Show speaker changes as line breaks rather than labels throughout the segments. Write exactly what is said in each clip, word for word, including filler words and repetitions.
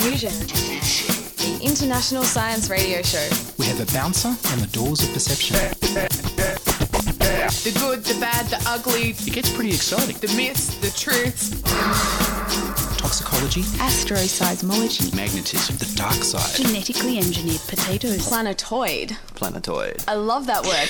Diffusion, the international science radio show.
We have a bouncer on the doors of perception.
The good, the bad, the ugly.
It gets pretty exciting.
The myths, the truths.
Toxicology.
Astroseismology.
Magnetism. The dark side.
Genetically engineered potatoes.
Planetoid.
Planetoid.
I love that word.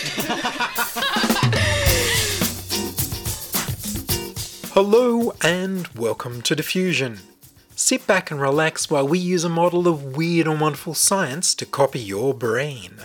Hello and welcome to Diffusion. Sit back and relax while we use a model of weird and wonderful science to copy your brain.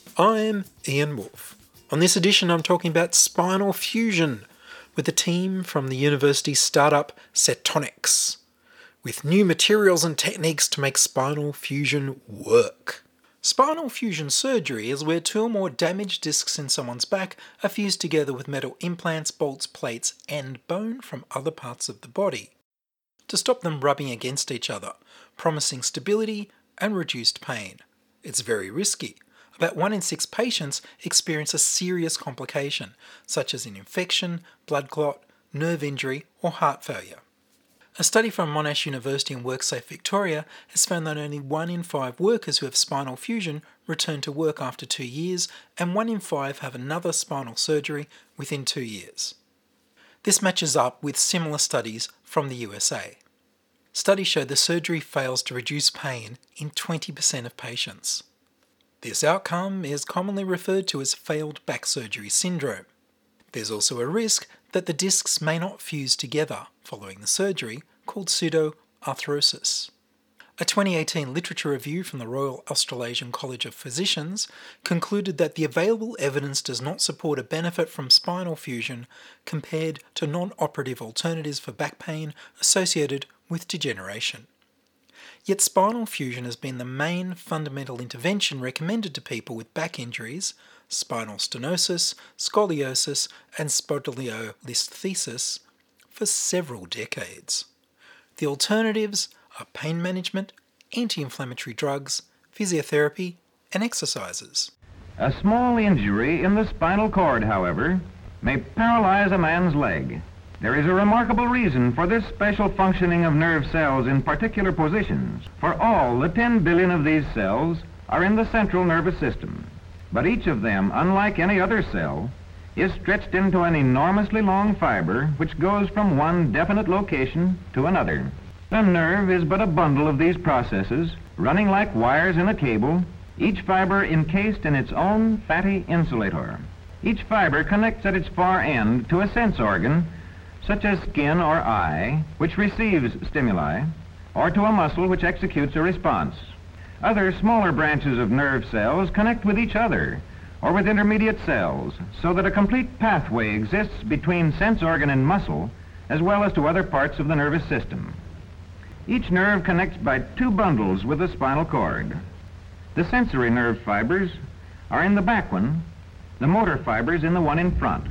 I'm Ian Wolfe. On this edition I'm talking about spinal fusion with a team from the university startup Cetonics, with new materials and techniques to make spinal fusion work. Spinal fusion surgery is where two or more damaged discs in someone's back are fused together with metal implants, bolts, plates, and bone from other parts of the body to stop them rubbing against each other, promising stability and reduced pain. It's very risky. About one in six patients experience a serious complication, such as an infection, blood clot, nerve injury, or heart failure. A study from Monash University and WorkSafe Victoria has found that only one in five workers who have spinal fusion return to work after two years, and one in five have another spinal surgery within two years. This matches up with similar studies from the U S A. Studies show the surgery fails to reduce pain in twenty percent of patients. This outcome is commonly referred to as failed back surgery syndrome. There's also a risk that the discs may not fuse together following the surgery, called pseudoarthrosis. A twenty eighteen literature review from the Royal Australasian College of Physicians concluded that the available evidence does not support a benefit from spinal fusion compared to non-operative alternatives for back pain associated with degeneration. Yet spinal fusion has been the main fundamental intervention recommended to people with back injuries, spinal stenosis, scoliosis, and spondylolisthesis for several decades. The alternatives are pain management, anti-inflammatory drugs, physiotherapy, and exercises.
A small injury in the spinal cord, however, may paralyze a man's leg. There is a remarkable reason for this special functioning of nerve cells in particular positions, for all the ten billion of these cells are in the central nervous system. But each of them, unlike any other cell, is stretched into an enormously long fiber which goes from one definite location to another. The nerve is but a bundle of these processes, running like wires in a cable, each fiber encased in its own fatty insulator. Each fiber connects at its far end to a sense organ, such as skin or eye, which receives stimuli, or to a muscle which executes a response. Other smaller branches of nerve cells connect with each other, or with intermediate cells, so that a complete pathway exists between sense organ and muscle, as well as to other parts of the nervous system. Each nerve connects by two bundles with the spinal cord. The sensory nerve fibers are in the back one, the motor fibers in the one in front.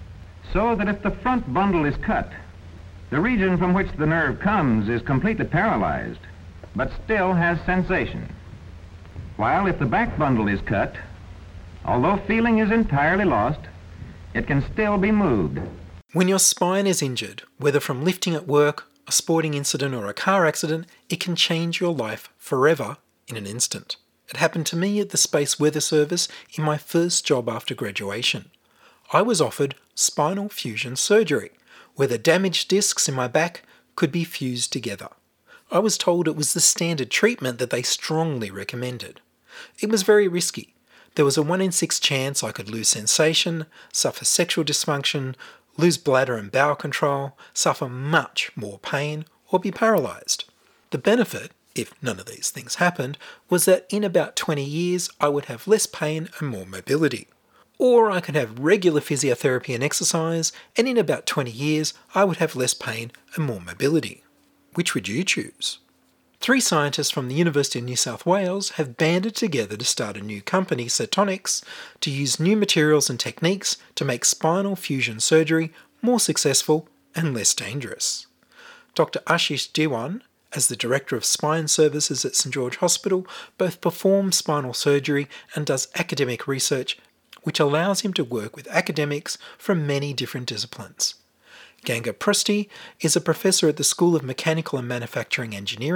So that if the front bundle is cut, the region from which the nerve comes is completely paralyzed, but still has sensation. While if the back bundle is cut, although feeling is entirely lost, it can still be moved.
When your spine is injured, whether from lifting at work, a sporting incident or a car accident, it can change your life forever in an instant. It happened to me at the Space Weather Service in my first job after graduation. I was offered spinal fusion surgery, where the damaged discs in my back could be fused together. I was told it was the standard treatment that they strongly recommended. It was very risky. There was a one in six chance I could lose sensation, suffer sexual dysfunction, lose bladder and bowel control, suffer much more pain, or be paralysed. The benefit, if none of these things happened, was that in about twenty years I would have less pain and more mobility. Or I could have regular physiotherapy and exercise, and in about twenty years I would have less pain and more mobility. Which would you choose? Three scientists from the University of New South Wales have banded together to start a new company, Cetonics, to use new materials and techniques to make spinal fusion surgery more successful and less dangerous. Doctor Ashish Diwan, as the Director of Spine Services at St George Hospital, both performs spinal surgery and does academic research, which allows him to work with academics from many different disciplines. Ganga Prusty is a professor at the School of Mechanical and Manufacturing Engineering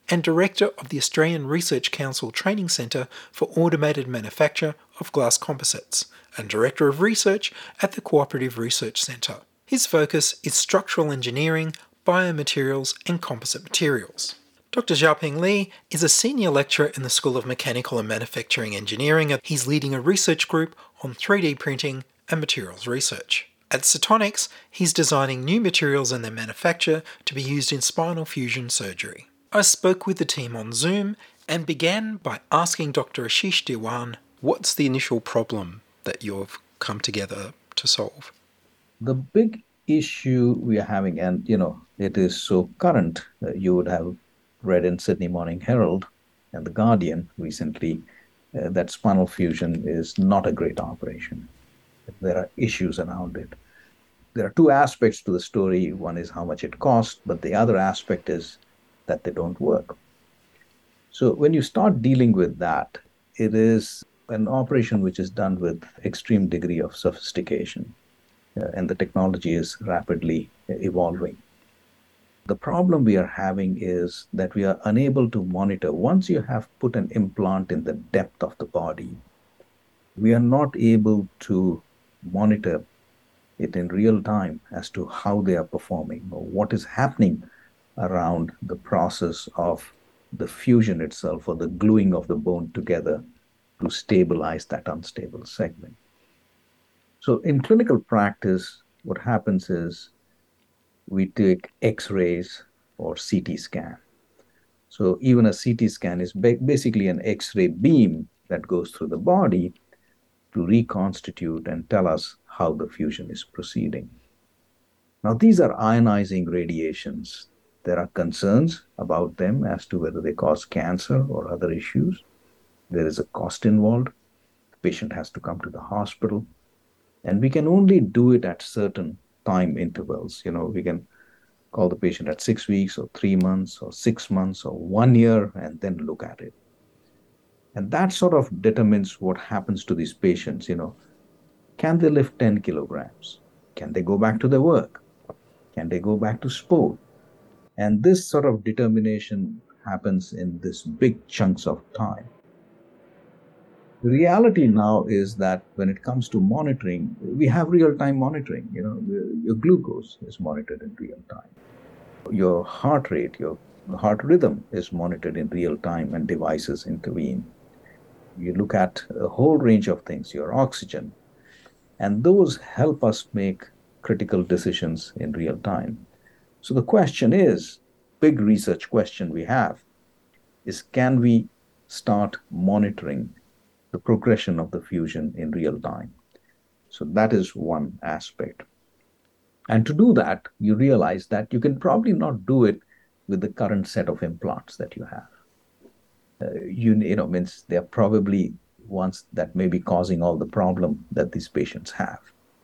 and Director of the Australian Research Council Training Centre for Automated Manufacture of Glass Composites, and Director of Research at the Cooperative Research Centre. His focus is structural engineering, biomaterials and composite materials. Doctor Xiaoping Li is a senior lecturer in the School of Mechanical and Manufacturing Engineering. He's leading a research group on three D printing and materials research. At Cytonics, he's designing new materials and their manufacture to be used in spinal fusion surgery. I spoke with the team on Zoom and began by asking Doctor Ashish Diwan, what's the initial problem that you've come together to solve?
The big issue we are having, and you know, it is so current, uh, you would have read in Sydney Morning Herald and The Guardian recently uh, that spinal fusion is not a great operation. There are issues around it. There are two aspects to the story. One is how much it costs, but the other aspect is that they don't work. So when you start dealing with that, it is an operation which is done with extreme degree of sophistication, uh, and the technology is rapidly evolving. The problem we are having is that we are unable to monitor. Once you have put an implant in the depth of the body, we are not able to monitor it in real time as to how they are performing or what is happening around the process of the fusion itself or the gluing of the bone together to stabilize that unstable segment. So in clinical practice, what happens is we take X-rays or C T scan. So even a C T scan is ba- basically an X-ray beam that goes through the body to reconstitute and tell us how the fusion is proceeding. Now, these are ionizing radiations. There are concerns about them as to whether they cause cancer or other issues. There is a cost involved. The patient has to come to the hospital. And we can only do it at certain time intervals. You know, we can call the patient at six weeks or three months or six months or one year and then look at it. And that sort of determines what happens to these patients. You know, can they lift ten kilograms? Can they go back to their work? Can they go back to sport? And this sort of determination happens in this big chunks of time. The reality now is that when it comes to monitoring, we have real-time monitoring. You know, your glucose is monitored in real time. Your heart rate, your heart rhythm is monitored in real time and devices intervene. You look at a whole range of things, your oxygen, and those help us make critical decisions in real time. So the question is, big research question we have, is can we start monitoring the progression of the fusion in real time? So that is one aspect. And to do that, you realize that you can probably not do it with the current set of implants that you have. Uh, you, you know, means they're probably ones that may be causing all the problem that these patients have.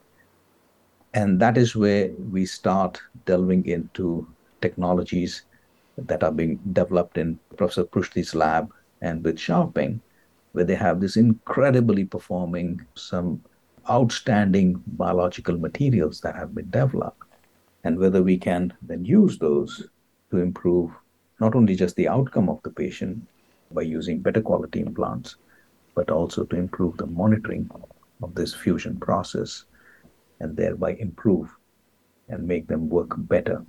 And that is where we start delving into technologies that are being developed in Professor Prushthi's lab and with Xiaoping, where they have this incredibly performing, some outstanding biological materials that have been developed, and whether we can then use those to improve not only just the outcome of the patient by using better quality implants, but also to improve the monitoring of this fusion process and thereby improve and make them work better.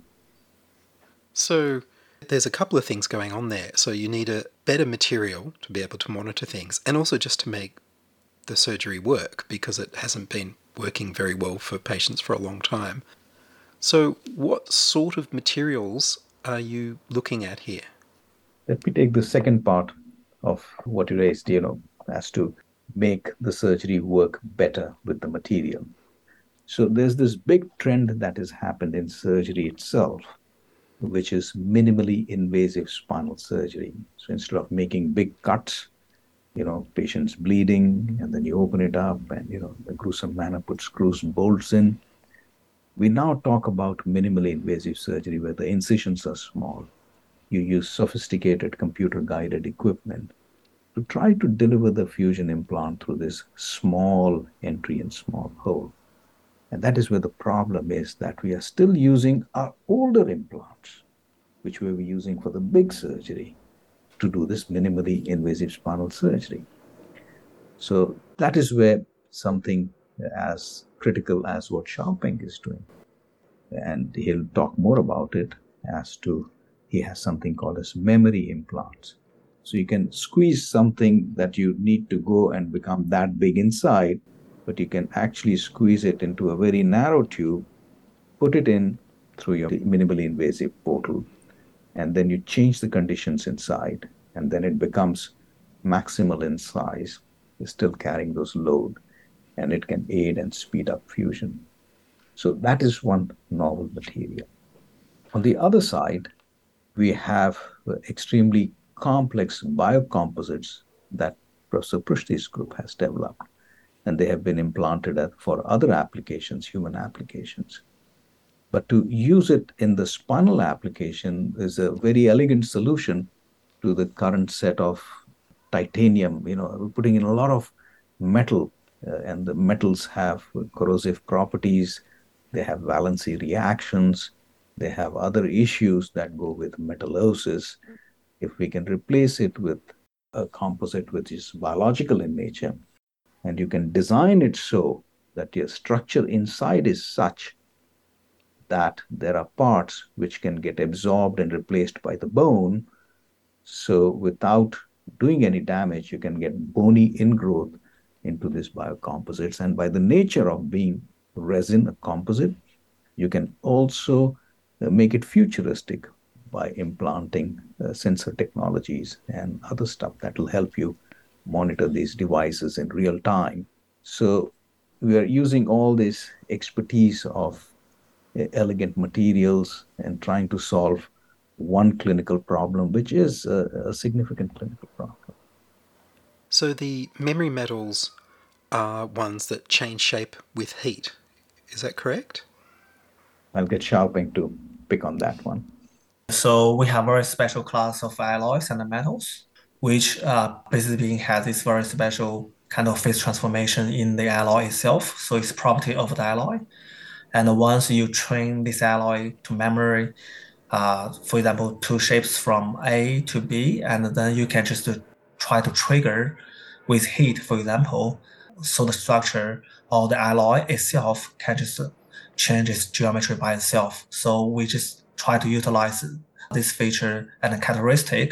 So there's a couple of things going on there. So you need a better material to be able to monitor things, and also just to make the surgery work, because it hasn't been working very well for patients for a long time. So what sort of materials are you looking at here?
Let me take the second part of what you raised, you know, as to make the surgery work better with the material. So there's this big trend that has happened in surgery itself, which is minimally invasive spinal surgery. So instead of making big cuts, you know, patients bleeding, and then you open it up and, you know, the gruesome manner put screws and bolts in. We now talk about minimally invasive surgery where the incisions are small. You use sophisticated computer-guided equipment to try to deliver the fusion implant through this small entry and small hole. And that is where the problem is, that we are still using our older implants, which we were using for the big surgery, to do this minimally invasive spinal surgery. So that is where something as critical as what Xiaoping is doing. And he'll talk more about it as to he has something called as memory implants. So you can squeeze something that you need to go and become that big inside, but you can actually squeeze it into a very narrow tube, put it in through your minimally invasive portal, and then you change the conditions inside, and then it becomes maximal in size. You're still carrying those load, and it can aid and speed up fusion. So that is one novel material. On the other side, we have extremely complex biocomposites that Professor Prushte's group has developed, and they have been implanted for other applications, human applications. But to use it in the spinal application is a very elegant solution to the current set of titanium. You know, we're putting in a lot of metal, uh, and the metals have corrosive properties. They have valency reactions. They have other issues that go with metallosis. If we can replace it with a composite which is biological in nature, and you can design it so that your structure inside is such that there are parts which can get absorbed and replaced by the bone, so without doing any damage, you can get bony ingrowth into these biocomposites. And by the nature of being resin, a composite, you can also uh, make it futuristic by implanting uh, sensor technologies and other stuff that will help you monitor these devices in real time. So we are using all this expertise of uh, elegant materials and trying to solve one clinical problem, which is a, a significant clinical problem.
So the memory metals are ones that change shape with heat. Is that correct?
I'll get Xiaoping to pick on that one.
So we have a very special class of alloys and metals, which uh, basically has this very special kind of phase transformation in the alloy itself. So it's property of the alloy. And once you train this alloy to memory, uh, for example, two shapes from A to B, and then you can just try to trigger with heat, for example, so the structure of the alloy itself can just change its geometry by itself. So we just try to utilize this feature and characteristic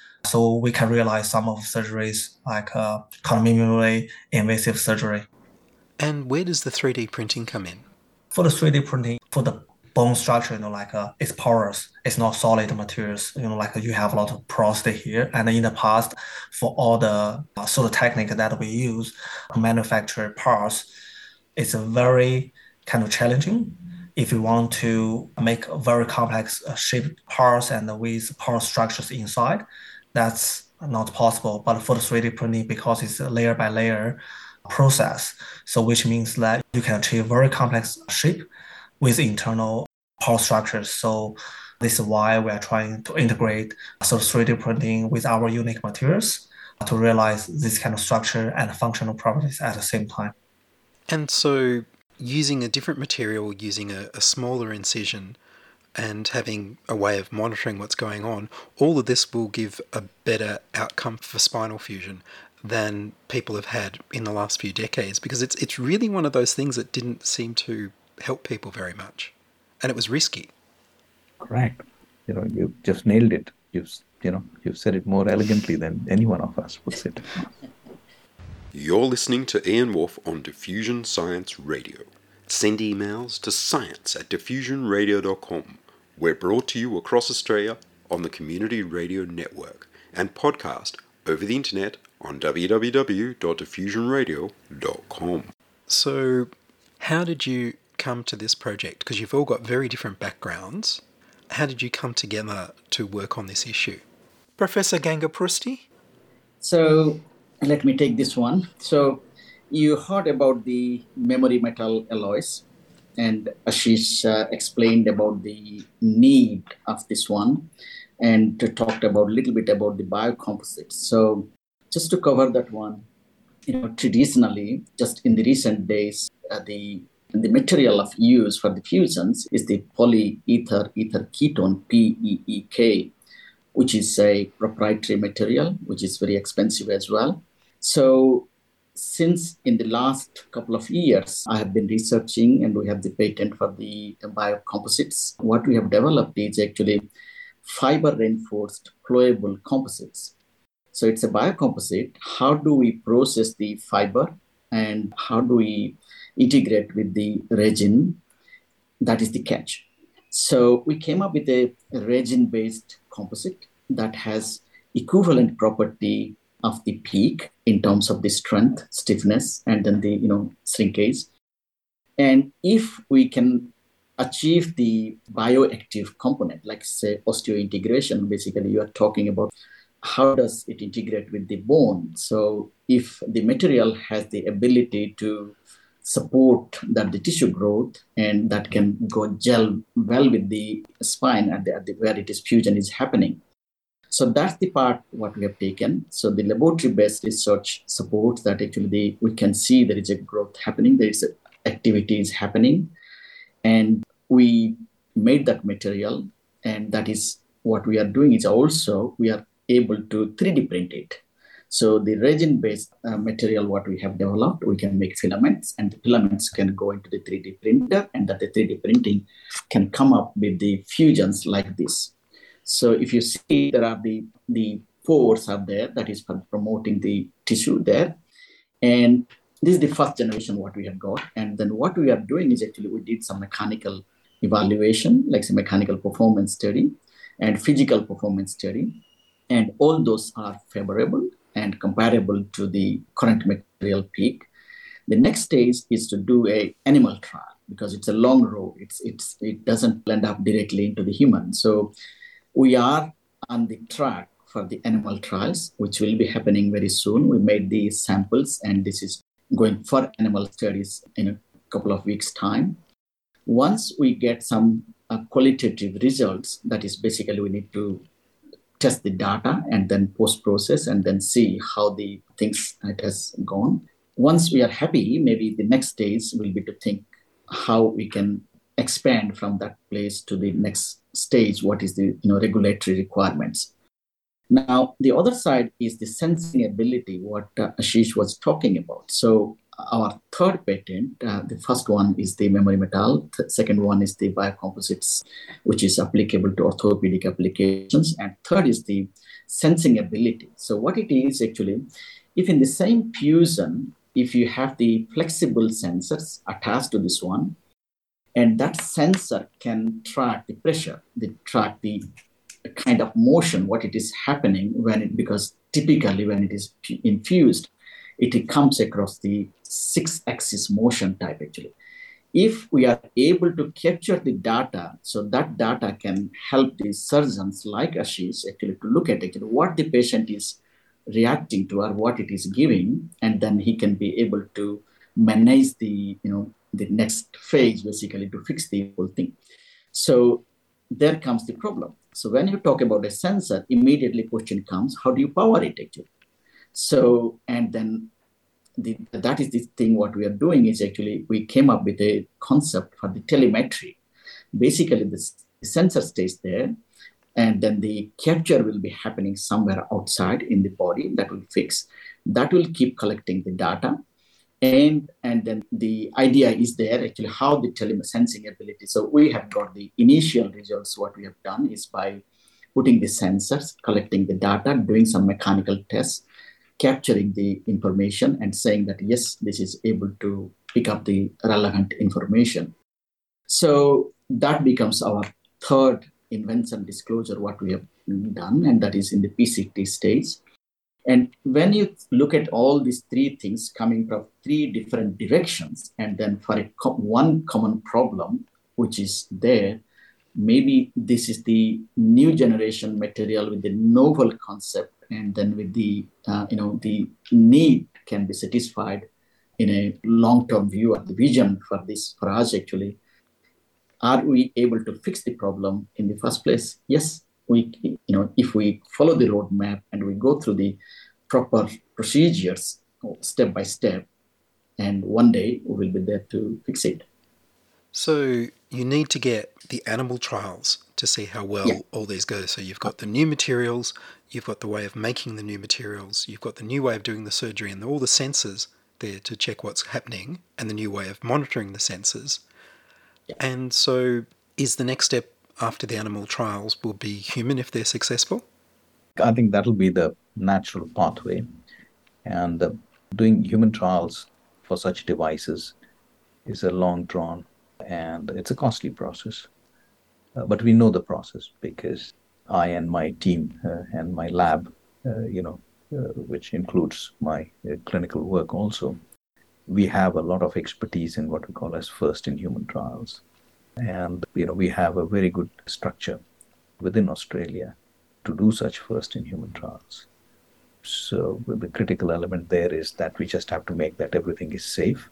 so we can realize some of surgeries like uh, minimally invasive surgery.
And where does the three D printing come in?
For the three D printing, for the bone structure, you know, like uh, it's porous, it's not solid materials, you know, like uh, you have a lot of porosity here. And in the past, for all the uh, sort of technique that we use to manufacture parts, it's a very kind of challenging. If you want to make very complex uh, shaped parts and with porous structures inside, that's not possible. But for the three D printing, because it's a layer by layer process, so which means that you can achieve very complex shape with internal power structures. So this is why we are trying to integrate sort of three D printing with our unique materials to realize this kind of structure and functional properties at the same time.
And so using a different material, using a, a smaller incision, and having a way of monitoring what's going on, all of this will give a better outcome for spinal fusion than people have had in the last few decades, because it's it's really one of those things that didn't seem to help people very much, and it was risky.
Correct. You know, you just nailed it. You've you know you've said it more elegantly than any one of us puts it.
You're listening to Ian Wolfe on Diffusion Science Radio. Send emails to science at diffusion radio dot com. We're brought to you across Australia on the Community Radio Network and podcast over the internet on w w w dot diffusion radio dot com.
So how did you come to this project? Because you've all got very different backgrounds. How did you come together to work on this issue? Professor Ganga Prusti?
So let me take this one. So you heard about the memory metal alloys, and Ashish uh, explained about the need of this one, and to talked about a little bit about the biocomposites. So just to cover that one, you know, traditionally, just in the recent days, uh, the the material of use for the fusions is the polyether ether ketone, P E E K. which is a proprietary material, which is very expensive as well. So since in the last couple of years, I have been researching and we have the patent for the biocomposites. What we have developed is actually fiber reinforced flowable composites. So it's a biocomposite. How do we process the fiber and how do we integrate with the resin? That is the catch. So we came up with a resin-based composite that has equivalent property of the PEEK in terms of the strength, stiffness, and then the you know shrinkage. And if we can achieve the bioactive component, like say osseointegration, basically you are talking about how does it integrate with the bone. So if the material has the ability to support that the tissue growth and that can go gel well with the spine at the, at the where it is fusion is happening. So that's the part what we have taken. So the laboratory-based research supports that actually the, we can see there is a growth happening, there is a activity is happening, and we made that material, and that is what we are doing is also we are able to three D print it. So the resin-based uh, material what we have developed, we can make filaments, and the filaments can go into the three D printer, and that the three D printing can come up with the fusions like this. So if you see there are the, the pores are there, that is for promoting the tissue there. And this is the first generation what we have got. And then what we are doing is actually we did some mechanical evaluation, like some mechanical performance study and physical performance study. And all those are favorable and comparable to the current material PEEK. The next stage is to do a animal trial because it's a long road. It's, it's, it doesn't blend up directly into the human. So we are on the track for the animal trials, which will be happening very soon. We made the samples and this is going for animal studies in a couple of weeks' time. Once we get some uh, qualitative results, that is basically we need to test the data and then post-process and then see how the things it has gone. Once we are happy, maybe the next stage will be to think how we can expand from that place to the next stage, what is the you know regulatory requirements. Now, the other side is the sensing ability, what uh, Ashish was talking about. So our third patent, uh, the first one is the memory metal, the second one is the biocomposites, which is applicable to orthopedic applications, and third is the sensing ability. So what it is actually, if in the same fusion, if you have the flexible sensors attached to this one, and that sensor can track the pressure, they track the kind of motion, what it is happening when it, because typically when it is infused, it comes across the six-axis motion type actually. If we are able to capture the data, so that data can help the surgeons like Ashish actually to look at actually what the patient is reacting to or what it is giving, and then he can be able to manage the, you know, the next phase basically to fix the whole thing. So there comes the problem. So when you talk about a sensor, immediately question comes, how do you power it actually? So, and then the, that is the thing what we are doing is actually, we came up with a concept for the telemetry. Basically the sensor stays there and then the capture will be happening somewhere outside in the body that will fix. That will keep collecting the data. And, and then the idea is there actually how the telesensing ability. So we have got the initial results. What we have done is by putting the sensors, collecting the data, doing some mechanical tests, capturing the information and saying that, yes, this is able to pick up the relevant information. So that becomes our third invention disclosure, what we have done, and that is in the P C T stage. And when you look at all these three things coming from three different directions, and then for a co- one common problem, which is there, maybe this is the new generation material with the novel concept, and then with the, uh, you know, the need can be satisfied in a long-term view of the vision for this, for us actually. Are we able to fix the problem in the first place? Yes. We, you know, if we follow the roadmap and we go through the proper procedures step by step, and one day we will be there to fix it.
So you need to get the animal trials to see how well
Yeah.
all these go. So you've got the new materials, you've got the way of making the new materials, you've got the new way of doing the surgery and all the sensors there to check what's happening, and the new way of monitoring the sensors.
Yeah.
And so is the next step after the animal trials will be human if they're successful?
I think that'll be the natural pathway. And uh, doing human trials for such devices is a long drawn and it's a costly process. Uh, but we know the process because I and my team uh, and my lab, uh, you know, uh, which includes my uh, clinical work also, we have a lot of expertise in what we call as first in human trials. And, you know, we have a very good structure within Australia to do such first in human trials. So the critical element there is that we just have to make that everything is safe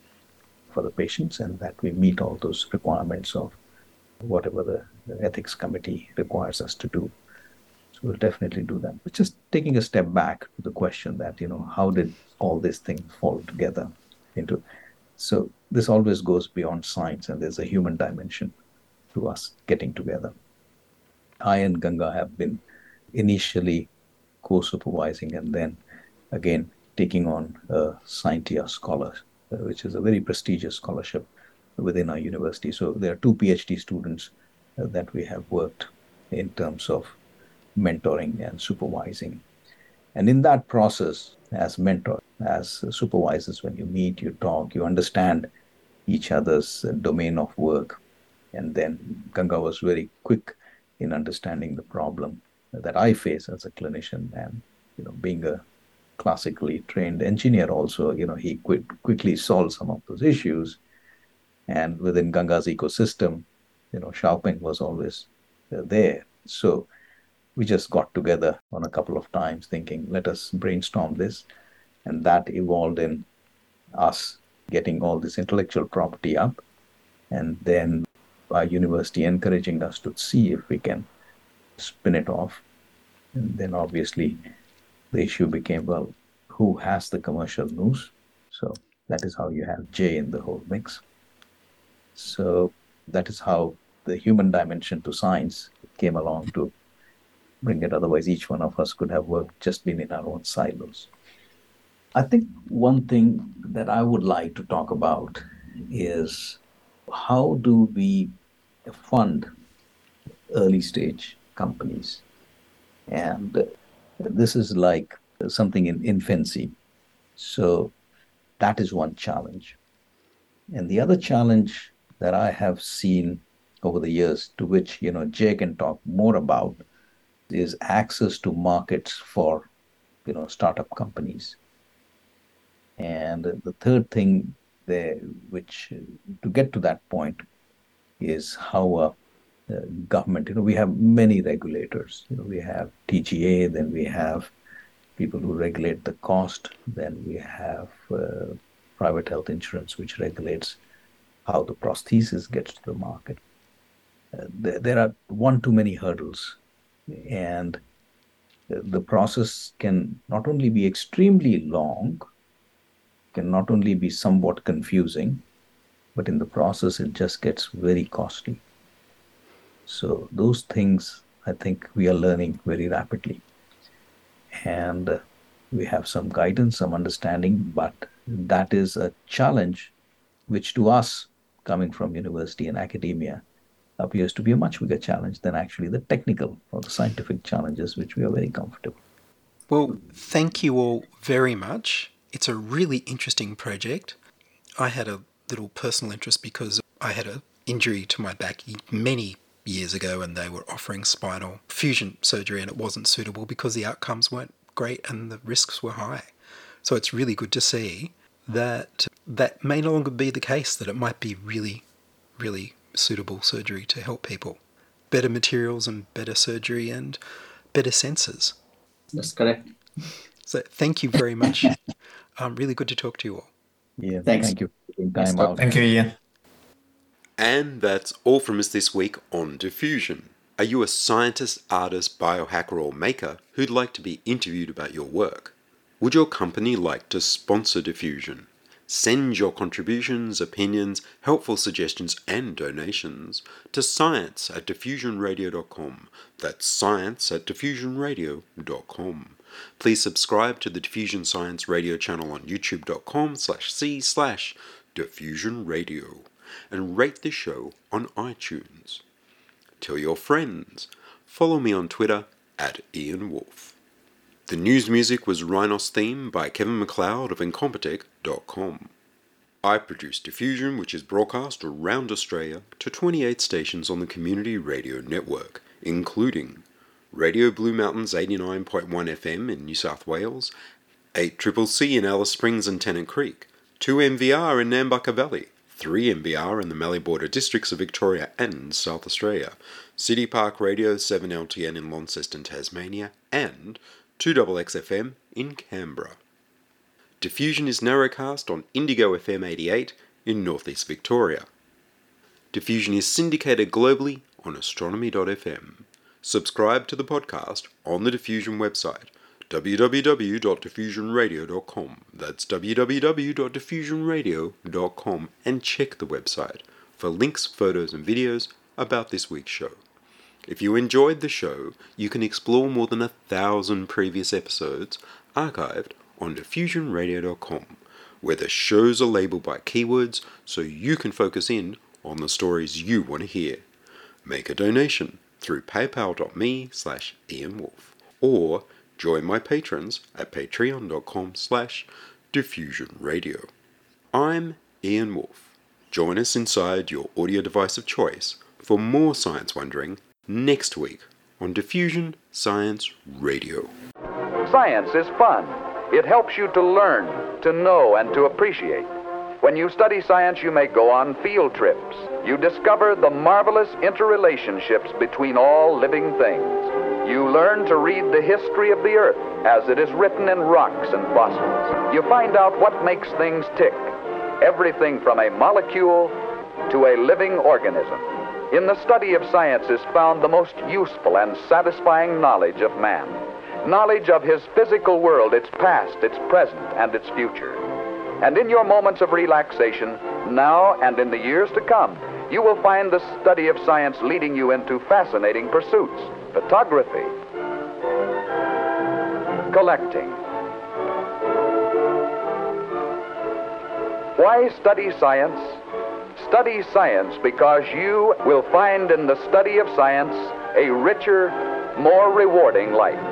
for the patients and that we meet all those requirements of whatever the, the ethics committee requires us to do. So we'll definitely do that. But just taking a step back to the question that, you know, how did all these things fall together into? So this always goes beyond science and there's a human dimension to us getting together. I and Ganga have been initially co-supervising and then again taking on a Scientia Scholar, uh, which is a very prestigious scholarship within our university. So there are two PhD students uh, that we have worked in terms of mentoring and supervising. And in that process, as mentor, as supervisors, when you meet, you talk, you understand each other's uh, domain of work. And then Ganga was very quick in understanding the problem that I face as a clinician, and you know, being a classically trained engineer also, you know, he quick, quickly solved some of those issues. And within Ganga's ecosystem, you know, Xiaoping was always uh, there. So we just got together on a couple of times thinking, let us brainstorm this. And that evolved in us getting all this intellectual property up, and then our university encouraging us to see if we can spin it off. And then obviously the issue became, well, who has the commercial news? So that is how you have Jay in the whole mix. So that is how the human dimension to science came along to bring it. Otherwise, each one of us could have worked, just been in our own silos. I think one thing that I would like to talk about is how do we fund early stage companies? And this is like something in infancy. So that is one challenge. And the other challenge that I have seen over the years, to which, you know, Jay can talk more about, is access to markets for, you know, startup companies. And the third thing there, which to get to that point, is how a uh, government, you know, we have many regulators. You know, we have T G A, then we have people who regulate the cost, then we have uh, private health insurance, which regulates how the prosthesis gets to the market. Uh, there, there are one too many hurdles, and the process can not only be extremely long, can not only be somewhat confusing, but in the process, it just gets very costly. So those things, I think we are learning very rapidly. And uh, we have some guidance, some understanding, but that is a challenge, which to us, coming from university and academia, appears to be a much bigger challenge than actually the technical or the scientific challenges, which we are very comfortable.
Well, thank you all very much. It's a really interesting project. I had a little personal interest because I had an injury to my back many years ago and they were offering spinal fusion surgery and it wasn't suitable because the outcomes weren't great and the risks were high. So it's really good to see that that may no longer be the case, that it might be really, really suitable surgery to help people. Better materials and better surgery and better sensors.
That's correct.
So thank you very much. um, really good to talk to you all.
Yeah,
Thanks.
Thank you for taking time out.
Thank you, Ian.
And that's all from us this week on Diffusion. Are you a scientist, artist, biohacker, or maker who'd like to be interviewed about your work? Would your company like to sponsor Diffusion? Send your contributions, opinions, helpful suggestions, and donations to science at diffusion radio dot com. That's science at diffusion radio dot com. Please subscribe to the Diffusion Science Radio channel on youtube dot com slash c slash diffusion radio and rate the show on iTunes. Tell your friends. Follow me on Twitter at Ian Wolfe. The news music was Rhinos theme by Kevin MacLeod of incompetech dot com. I produce Diffusion, which is broadcast around Australia to twenty-eight stations on the Community Radio Network, including Radio Blue Mountains eighty-nine point one F M in New South Wales, eight C C C in Alice Springs and Tennant Creek, two M V R in Nambucca Valley, three M V R in the Mallee Border districts of Victoria and South Australia, City Park Radio seven L T N in Launceston, Tasmania, and two X X F M in Canberra. Diffusion is narrowcast on Indigo F M eighty-eight in northeast Victoria. Diffusion is syndicated globally on astronomy dot f m. Subscribe to the podcast on the Diffusion website, w w w dot diffusion radio dot com. That's w w w dot diffusion radio dot com, and check the website for links, photos, and videos about this week's show. If you enjoyed the show, you can explore more than a thousand previous episodes archived on diffusion radio dot com, where the shows are labeled by keywords so you can focus in on the stories you want to hear. Make a donation through paypal dot me slash Ian Wolfe, or join my patrons at patreon dot com slash diffusion radio. I'm Ian Wolfe. Join us inside your audio device of choice for more science wondering next week on Diffusion Science Radio.
Science is fun. It helps you to learn, to know, and to appreciate. When you study science, you may go on field trips. You discover the marvelous interrelationships between all living things. You learn to read the history of the Earth as it is written in rocks and fossils. You find out what makes things tick, everything from a molecule to a living organism. In the study of science is found the most useful and satisfying knowledge of man. Knowledge of his physical world, its past, its present, and its future. And in your moments of relaxation, now and in the years to come, you will find the study of science leading you into fascinating pursuits. Photography, collecting. Why study science? Study science because you will find in the study of science a richer, more rewarding life.